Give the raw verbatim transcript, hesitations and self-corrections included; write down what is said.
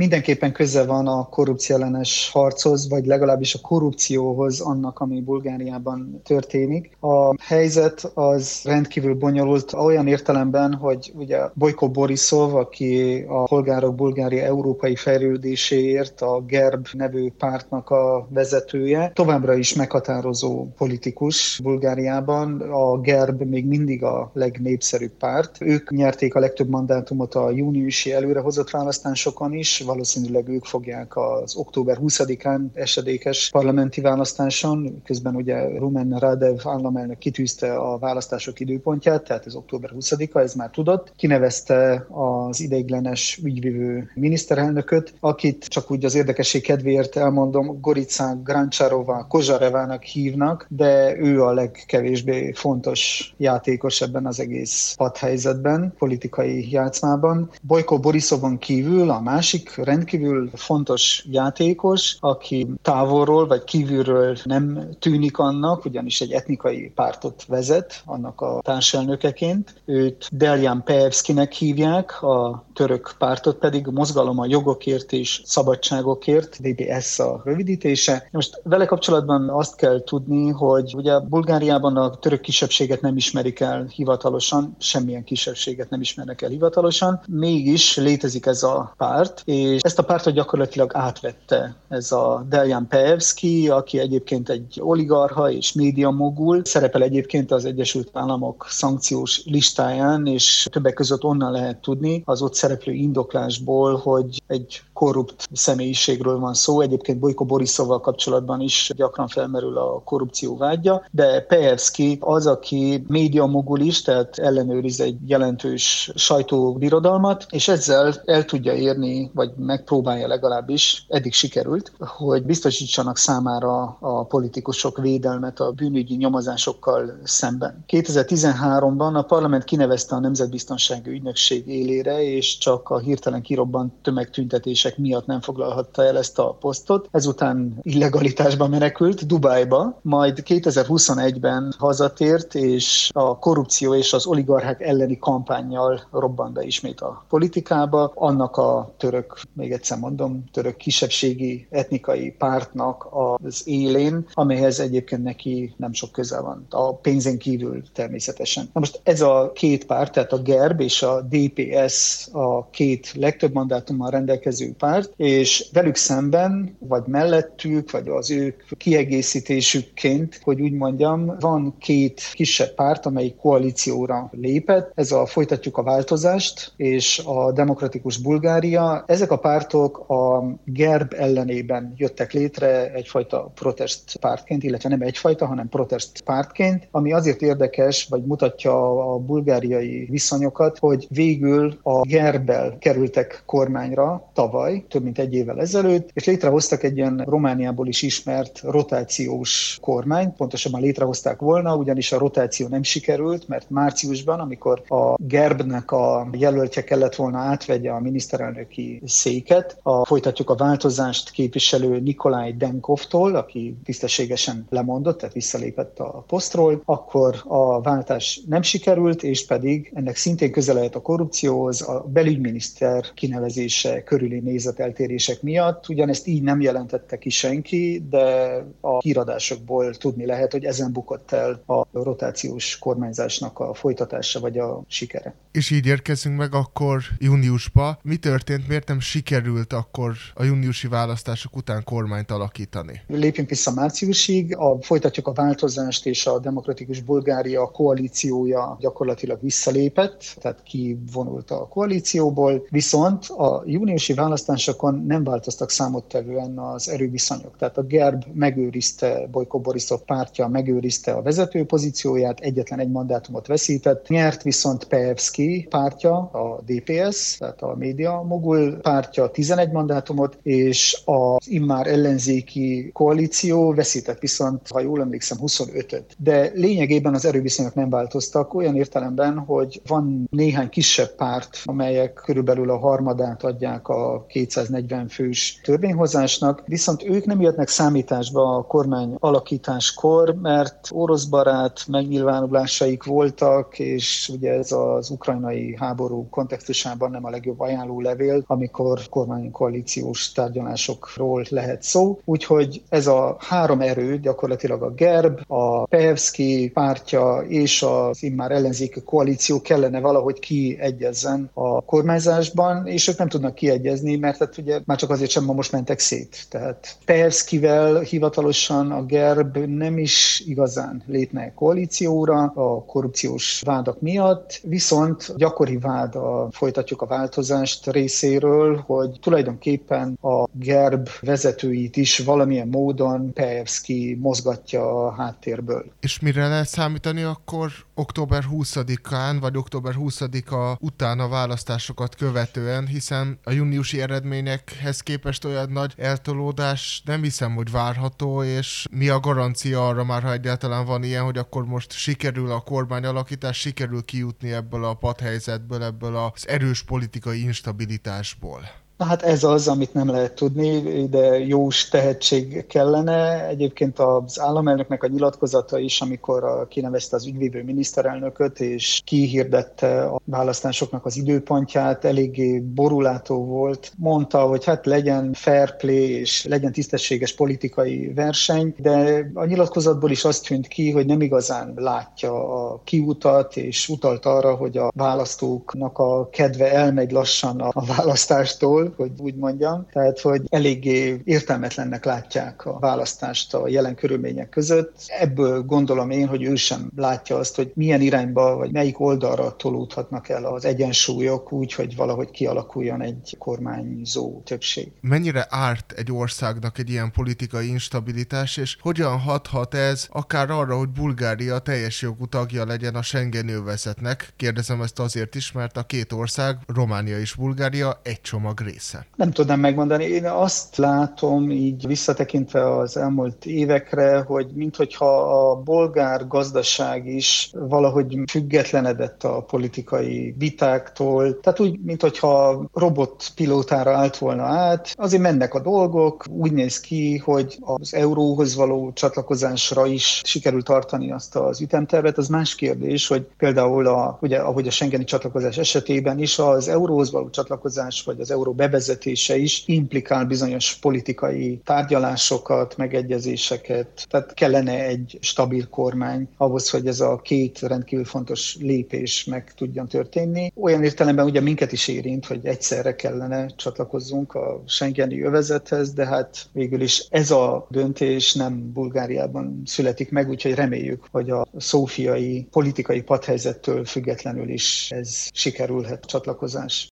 mindenképpen köze van a korrupció ellenes harchoz, vagy legalábbis a korrupcióhoz annak, ami Bulgáriában történik. A helyzet az rendkívül bonyolult olyan értelemben, hogy ugye Bojko Borisov, aki a Polgárok Bulgária európai fejlődéséért a GERB nevű pártnak a vezetője, továbbra is meghatározó politikus Bulgáriában. A GERB még mindig a legnépszerűbb párt. Ők nyerték a legtöbb mandátumot a júniusi előrehozott választásokon is, valószínűleg ők fogják az október huszadikán esedékes parlamenti választáson, közben ugye Rumen Radev államelnök kitűzte a választások időpontját, tehát ez október huszadika, ez már tudott. Kinevezte az ideiglenes ügyvivő miniszterelnököt, akit csak úgy az érdekesség kedvéért elmondom, Gorica Grancsarova Kozsarevának hívnak, de ő a legkevésbé fontos játékos ebben az egész padhelyzetben, politikai játszmában. Bojko Borisovon kívül a másik rendkívül fontos játékos, aki távolról vagy kívülről nem tűnik annak, ugyanis egy etnikai pártot vezet, annak a társelnökeként. Őt Deljan Peevskinek hívják, a török pártot pedig Mozgalom a jogokért és szabadságokért, dé bé es a rövidítése. Most vele kapcsolatban azt kell tudni, hogy ugye Bulgáriában a török kisebbséget nem ismerik el hivatalosan, semmilyen kisebbséget nem ismernek el hivatalosan, mégis létezik ez a párt, és ezt a pártot gyakorlatilag átvette ez a Deljan Peevski, aki egyébként egy oligarcha és médiamogul, szerepel egyébként az Egyesült Államok szankciós listáján, és többek között onnan lehet tudni az ott szereplő indoklásból, hogy egy korrupt személyiségről van szó. Egyébként Bojko Borisovval kapcsolatban is gyakran felmerül a korrupció vágya, de Peevski az, aki médiamogul is, tehát ellenőriz egy jelentős sajtóbirodalmat, és ezzel el tudja érni, vagy megpróbálja legalábbis, eddig sikerült, hogy biztosítsanak számára a politikusok védelmet a bűnügyi nyomozásokkal szemben. kétezer-tizenháromban a parlament kinevezte a Nemzetbiztonsági Ügynökség élére, és csak a hirtelen kirobbant tömegtüntetések miatt nem foglalhatta el ezt a posztot. Ezután illegalitásba menekült Dubájba, majd kétezer-huszonegyben hazatért, és a korrupció és az oligarchák elleni kampánnyal robbant be ismét a politikába. Annak a török, még egyszer mondom, török kisebbségi etnikai pártnak az élén, amelyhez egyébként neki nem sok köze van. A pénzen kívül természetesen. Na most ez a két párt, tehát a GERB és a dé pé es a két legtöbb mandátummal rendelkező párt, és velük szemben, vagy mellettük, vagy az ők kiegészítésükként, hogy úgy mondjam, van két kisebb párt, amelyik koalícióra lépett. Ez a Folytatjuk a változást és a Demokratikus Bulgária. Ezek a pártok a GERB ellenében jöttek létre egyfajta protest pártként, illetve nem egyfajta, hanem protest pártként, ami azért érdekes, vagy mutatja a bulgáriai viszonyokat, hogy végül a GERB-bel kerültek kormányra tavaly, több mint egy évvel ezelőtt, és létrehoztak egy ilyen Romániából is ismert rotációs kormányt, pontosabban létrehozták volna, ugyanis a rotáció nem sikerült, mert márciusban, amikor a GERB-nek a jelöltje kellett volna átvegye a miniszterelnöki széket, a Folytatjuk a változást képviselő Nikolaj Denkovtól, aki tisztességesen lemondott, tehát visszalépett a posztról, akkor a váltás nem sikerült, és pedig ennek szintén köze lehet a korrupcióhoz, a belügyminiszter kinevezése körüli nézeteltérések miatt. Ugyanezt így nem jelentette ki senki, de a híradásokból tudni lehet, hogy ezen bukott el a rotációs kormányzásnak a folytatása vagy a sikere. És így érkezünk meg akkor júniusba. Mi történt, miért nem sikerült akkor a júniusi választások után kormányt alakítani? Lépjünk vissza márciusig, a Folytatjuk a változást és a Demokratikus Bulgária koalíciója gyakorlatilag visszalépett, tehát kivonult a koalícióból, viszont a júniusi választásokon nem változtak számottevően az erőviszonyok. Tehát a GERB megőrizte, Bojko Borisov pártja megőrizte a vezető pozícióját, egyetlen egy mandátumot veszített, nyert viszont Peevski pártja, a dé pé es, tehát a média mogul pártja tizenegy mandátumot, és az immár ellenzéki koalíció veszített viszont, ha jól emlékszem, huszonötöt. De lényegében az erőviszonyok nem változtak, olyan értelemben, hogy van néhány kisebb párt, amelyek körülbelül a harmadát adják a kétszáznegyven fős törvényhozásnak, viszont ők nem jöttnek számításba a kormány alakításkor, mert oroszbarát megnyilvánulásaik voltak, és ugye ez az ukrajnai háború kontextusában nem a legjobb ajánlólevél, amikor akkor kormánykoalíciós tárgyalásokról lehet szó. Úgyhogy ez a három erő, gyakorlatilag a Gerb, a Peevski pártja és az immár ellenzéki koalíció kellene valahogy kiegyezzen a kormányzásban, és ők nem tudnak kiegyezni, mert hát ugye már csak azért sem ma most mentek szét. Tehát Peevskivel hivatalosan a Gerb nem is igazán lépne koalícióra a korrupciós vádak miatt, viszont gyakori vád a folytatjuk a változást részéről, hogy tulajdonképpen a Gerb vezetőit is valamilyen módon Peevski mozgatja a háttérből. És mire lehet számítani akkor október huszadikán, vagy október huszadika után a választásokat követően, hiszen a júniusi eredményekhez képest olyan nagy eltolódás nem hiszem, hogy várható, és mi a garancia arra már, ha egyáltalán van ilyen, hogy akkor most sikerül a kormányalakítás, sikerül kijutni ebből a padhelyzetből, ebből az erős politikai instabilitásból? Na hát ez az, amit nem lehet tudni, de jós tehetség kellene. Egyébként az államelnöknek a nyilatkozata is, amikor kinevezte az ügyvívő miniszterelnököt, és kihirdette a választásoknak az időpontját, eléggé borulátó volt. Mondta, hogy hát legyen fair play, és legyen tisztességes politikai verseny, de a nyilatkozatból is azt tűnt ki, hogy nem igazán látja a kiutat, és utalt arra, hogy a választóknak a kedve elmegy lassan a választástól, hogy úgy mondjam. Tehát, hogy eléggé értelmetlennek látják a választást a jelen körülmények között. Ebből gondolom én, hogy ő sem látja azt, hogy milyen irányba, vagy melyik oldalra tolódhatnak el az egyensúlyok úgy, hogy valahogy kialakuljon egy kormányzó többség. Mennyire árt egy országnak egy ilyen politikai instabilitás, és hogyan hathat ez akár arra, hogy Bulgária teljes jogú tagja legyen a Schengeni övezetnek? Kérdezem ezt azért is, mert a két ország, Románia és Bulgária egy csomag része. Nem tudnám megmondani. Én azt látom így visszatekintve az elmúlt évekre, hogy minthogyha a bolgár gazdaság is valahogy függetlenedett a politikai vitáktól. Tehát úgy, minthogyha robotpilótára állt volna át. Azért mennek a dolgok. Úgy néz ki, hogy az euróhoz való csatlakozásra is sikerült tartani azt az ütemtervet. Az más kérdés, hogy például a, ugye, ahogy a schengeni csatlakozás esetében is az euróhoz való csatlakozás vagy az euró bevezetése is implikál bizonyos politikai tárgyalásokat, megegyezéseket. Tehát kellene egy stabil kormány ahhoz, hogy ez a két rendkívül fontos lépés meg tudjon történni. Olyan értelemben ugye minket is érint, hogy egyszerre kellene csatlakozzunk a schengeni övezethez, de hát végül is ez a döntés nem Bulgáriában születik meg, úgyhogy reméljük, hogy a szófiai politikai padhelyzettől függetlenül is ez sikerülhet, csatlakozás.